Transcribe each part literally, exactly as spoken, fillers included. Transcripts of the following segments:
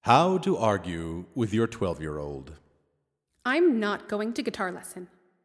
How to argue with your twelve-year-old. I'm not going to guitar lesson.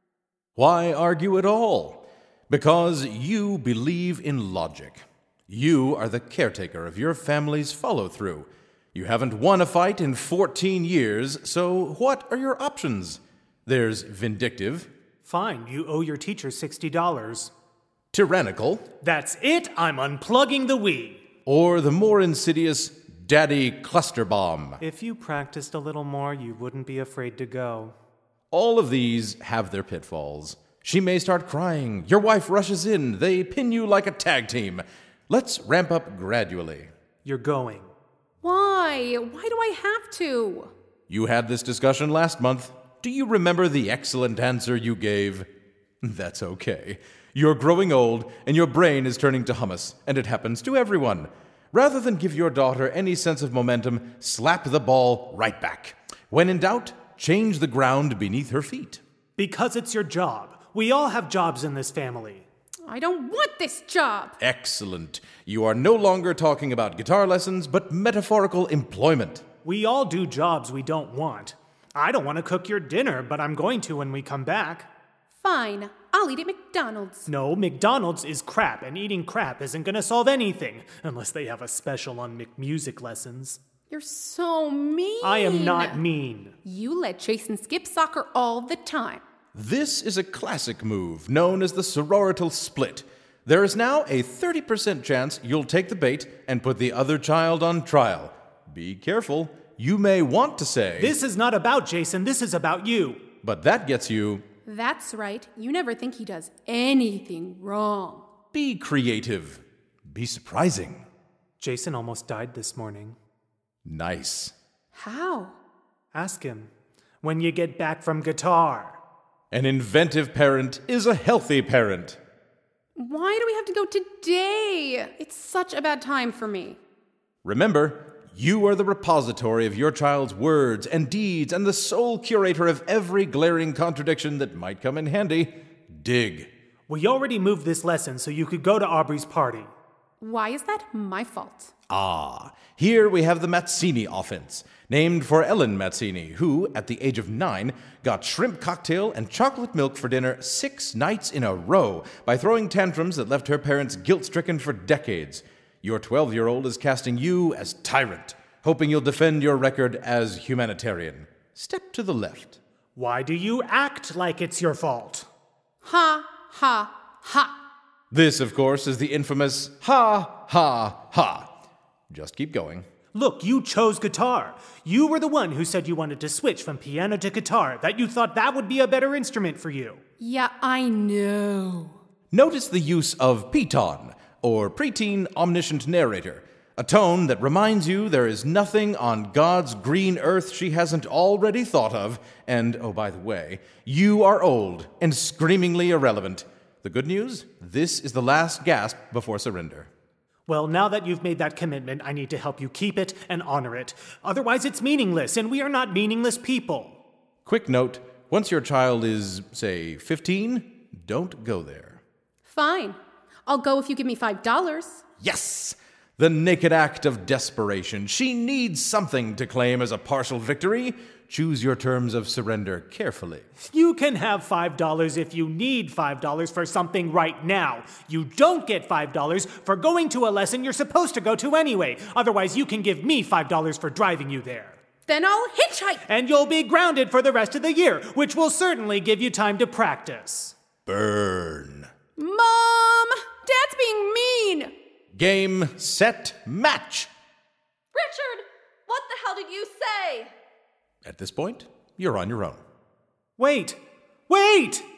Why argue at all? Because you believe in logic. You are the caretaker of your family's follow-through. You haven't won a fight in fourteen years, so what are your options? There's vindictive. Fine, you owe your teacher sixty dollars. Tyrannical. That's it, I'm unplugging the Wii. Or the more insidious Daddy Cluster Bomb. If you practiced a little more, you wouldn't be afraid to go. All of these have their pitfalls. She may start crying. Your wife rushes in. They pin you like a tag team. Let's ramp up gradually. You're going. Why? Why do I have to? You had this discussion last month. Do you remember the excellent answer you gave? That's okay. You're growing old, and your brain is turning to hummus, and it happens to everyone. Rather than give your daughter any sense of momentum, slap the ball right back. When in doubt, change the ground beneath her feet. Because it's your job. We all have jobs in this family. I don't want this job. Excellent. You are no longer talking about guitar lessons, but metaphorical employment. We all do jobs we don't want. I don't want to cook your dinner, but I'm going to when we come back. Fine, I'll eat at McDonald's. No, McDonald's is crap, and eating crap isn't going to solve anything, unless they have a special on McMusic lessons. You're so mean. I am not mean. You let Jason skip soccer all the time. This is a classic move known as the sororital split. There is now a thirty percent chance you'll take the bait and put the other child on trial. Be careful. You may want to say, This is not about Jason, this is about you. But that gets you. That's right. You never think he does anything wrong. Be creative. Be surprising. Jason almost died this morning. Nice. How? Ask him. When you get back from guitar. An inventive parent is a healthy parent. Why do we have to go today? It's such a bad time for me. Remember, you are the repository of your child's words and deeds and the sole curator of every glaring contradiction that might come in handy. Dig. We already moved this lesson so you could go to Aubrey's party. Why is that my fault? Ah, here we have the Mazzini offense, named for Ellen Mazzini, who, at the age of nine, got shrimp cocktail and chocolate milk for dinner six nights in a row by throwing tantrums that left her parents guilt-stricken for decades. Your twelve-year-old is casting you as tyrant, hoping you'll defend your record as humanitarian. Step to the left. Why do you act like it's your fault? Ha, ha, ha. This, of course, is the infamous ha, ha, ha. Just keep going. Look, you chose guitar. You were the one who said you wanted to switch from piano to guitar, that you thought that would be a better instrument for you. Yeah, I know. Notice the use of piton, or preteen omniscient narrator, a tone that reminds you there is nothing on God's green earth she hasn't already thought of, and, oh, by the way, you are old and screamingly irrelevant. The good news? This is the last gasp before surrender. Well, now that you've made that commitment, I need to help you keep it and honor it. Otherwise, it's meaningless, and we are not meaningless people. Quick note, once your child is, say, fifteen, don't go there. Fine. I'll go if you give me five dollars. Yes! The naked act of desperation. She needs something to claim as a partial victory. Choose your terms of surrender carefully. You can have five dollars if you need five dollars for something right now. You don't get five dollars for going to a lesson you're supposed to go to anyway. Otherwise, you can give me five dollars for driving you there. Then I'll hitchhike. And you'll be grounded for the rest of the year, which will certainly give you time to practice. Burn. Mom! Dad's being mean! Game, set, match! Richard, what the hell did you say? At this point, you're on your own. Wait! Wait!